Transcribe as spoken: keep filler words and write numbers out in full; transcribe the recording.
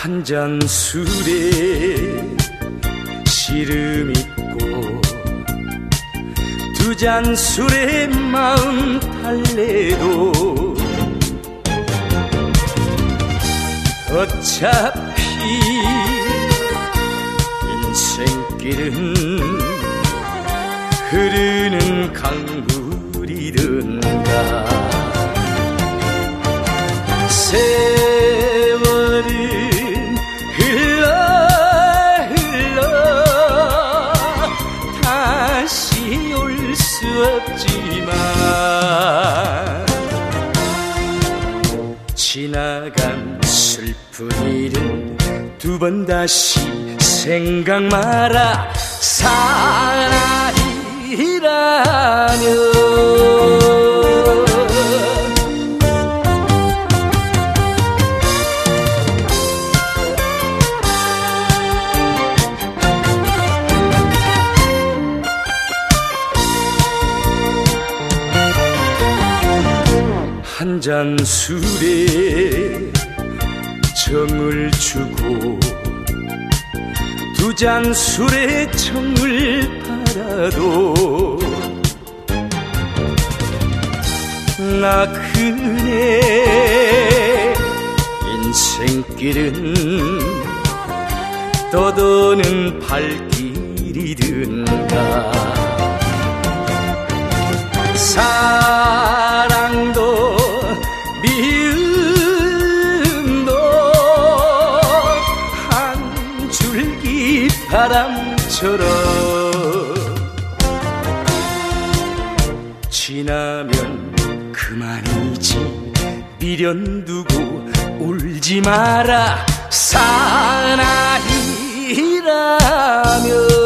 한 잔 술에 시름 있고 두 잔 술에 마음 달래도 어차피 인생길은 흐르는 강물이든가 세월은 흘러 흘러 다시 올 수 없지만 지나간 슬픈 일은 두 번 다시 생각 마라 사나이라면 한 잔 술에 정을 주고 두 잔 술에 정을 받아도 나그네 인생길은 떠도는 발길이든가 사랑도 미움도 한 줄기 바람처럼 지나면 그만이지 미련 두고 울지 마라 사나이라면